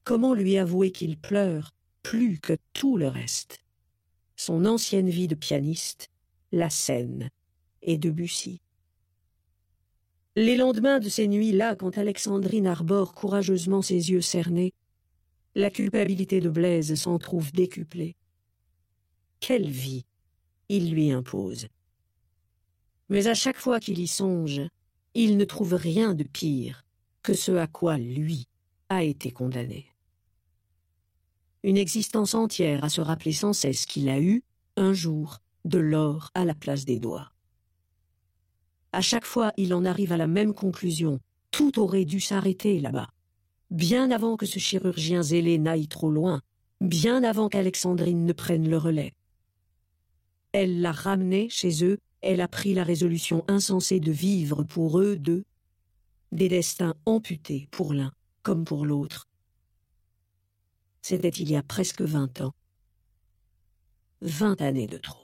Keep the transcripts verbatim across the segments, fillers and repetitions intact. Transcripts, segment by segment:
Comment lui avouer qu'il pleure plus que tout le reste? Son ancienne vie de pianiste, la scène et Debussy. Les lendemains de ces nuits-là, quand Alexandrine arbore courageusement ses yeux cernés, la culpabilité de Blaise s'en trouve décuplée. Quelle vie il lui impose! Mais à chaque fois qu'il y songe, il ne trouve rien de pire que ce à quoi lui a été condamné. Une existence entière à se rappeler sans cesse qu'il a eu, un jour, de l'or à la place des doigts. À chaque fois, il en arrive à la même conclusion. Tout aurait dû s'arrêter là-bas. Bien avant que ce chirurgien zélé n'aille trop loin, bien avant qu'Alexandrine ne prenne le relais. Elle l'a ramené chez eux, elle a pris la résolution insensée de vivre pour eux deux, des destins amputés pour l'un comme pour l'autre. C'était il y a presque vingt ans. Vingt années de trop.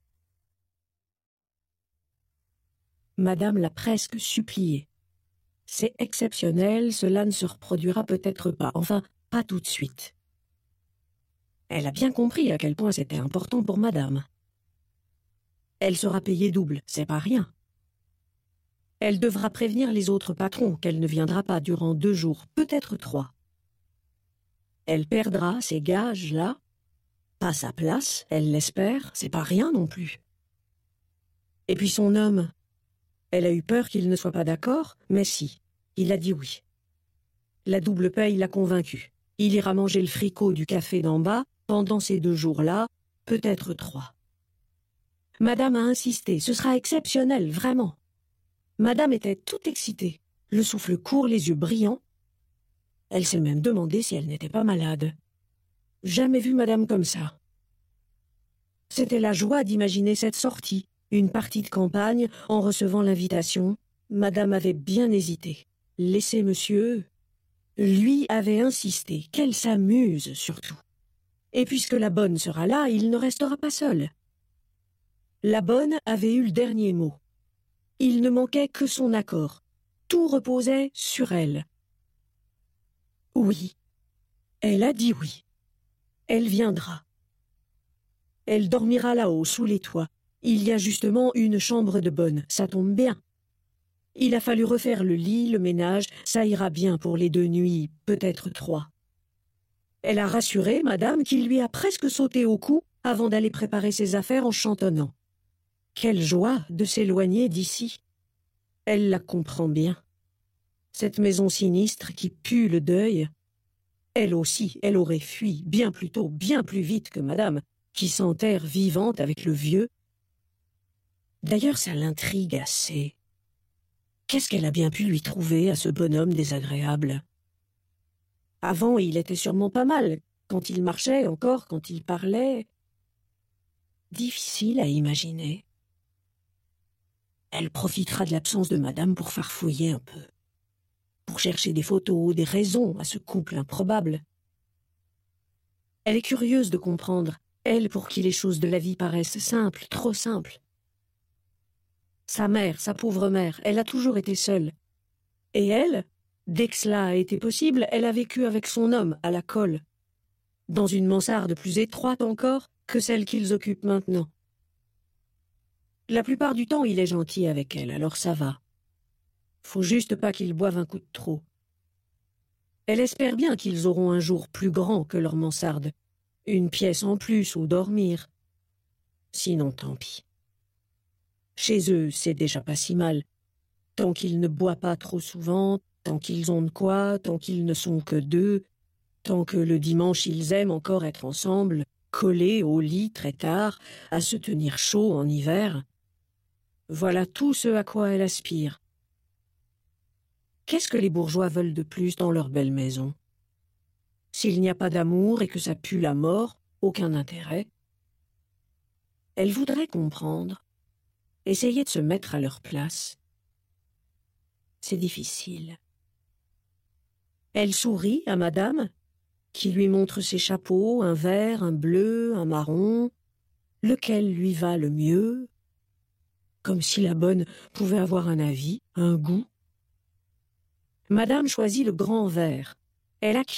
Madame l'a presque supplié. C'est exceptionnel, cela ne se reproduira peut-être pas, enfin, pas tout de suite. Elle a bien compris à quel point c'était important pour Madame. Elle sera payée double, c'est pas rien. Elle devra prévenir les autres patrons qu'elle ne viendra pas durant deux jours, peut-être trois. Elle perdra ces gages-là, pas sa place, elle l'espère, c'est pas rien non plus. Et puis son homme, elle a eu peur qu'il ne soit pas d'accord, mais si, il a dit oui. La double paye l'a convaincu. Il ira manger le fricot du café d'en bas, pendant ces deux jours-là, peut-être trois. Madame a insisté, ce sera exceptionnel, vraiment. Madame était toute excitée, le souffle court, les yeux brillants. Elle s'est même demandé si elle n'était pas malade. Jamais vu Madame comme ça. C'était la joie d'imaginer cette sortie, une partie de campagne, en recevant l'invitation. Madame avait bien hésité. Laissez monsieur... Lui avait insisté, qu'elle s'amuse surtout. Et puisque la bonne sera là, il ne restera pas seul. La bonne avait eu le dernier mot. Il ne manquait que son accord. Tout reposait sur elle. Oui. Elle a dit oui. Elle viendra. Elle dormira là-haut, sous les toits. Il y a justement une chambre de bonne, ça tombe bien. Il a fallu refaire le lit, le ménage, ça ira bien pour les deux nuits, peut-être trois. Elle a rassuré Madame qui lui a presque sauté au cou avant d'aller préparer ses affaires en chantonnant. Quelle joie de s'éloigner d'ici. Elle la comprend bien. Cette maison sinistre qui pue le deuil. Elle aussi, elle aurait fui, bien plus tôt, bien plus vite que Madame, qui s'enterre vivante avec le vieux. D'ailleurs, ça l'intrigue assez. Qu'est-ce qu'elle a bien pu lui trouver à ce bonhomme désagréable? Avant, il était sûrement pas mal, quand il marchait encore, quand il parlait. Difficile à imaginer. Elle profitera de l'absence de Madame pour farfouiller un peu, pour chercher des photos, des raisons à ce couple improbable. Elle est curieuse de comprendre, elle pour qui les choses de la vie paraissent simples, trop simples. Sa mère, sa pauvre mère, elle a toujours été seule. Et elle, dès que cela a été possible, elle a vécu avec son homme à la Colle, dans une mansarde plus étroite encore que celle qu'ils occupent maintenant. La plupart du temps, il est gentil avec elle, alors ça va. Faut juste pas qu'ils boivent un coup de trop. Elle espère bien qu'ils auront un jour plus grand que leur mansarde, une pièce en plus où dormir. Sinon, tant pis. Chez eux, c'est déjà pas si mal. Tant qu'ils ne boivent pas trop souvent, tant qu'ils ont de quoi, tant qu'ils ne sont que deux, tant que le dimanche ils aiment encore être ensemble, collés au lit très tard, à se tenir chaud en hiver. Voilà tout ce à quoi elle aspire. Qu'est-ce que les bourgeois veulent de plus dans leur belle maison? S'il n'y a pas d'amour et que ça pue la mort, aucun intérêt. Elle voudrait comprendre, essayer de se mettre à leur place. C'est difficile. Elle sourit à Madame, qui lui montre ses chapeaux, un vert, un bleu, un marron, lequel lui va le mieux, comme si la bonne pouvait avoir un avis, un goût. Madame choisit le grand vert. Elle a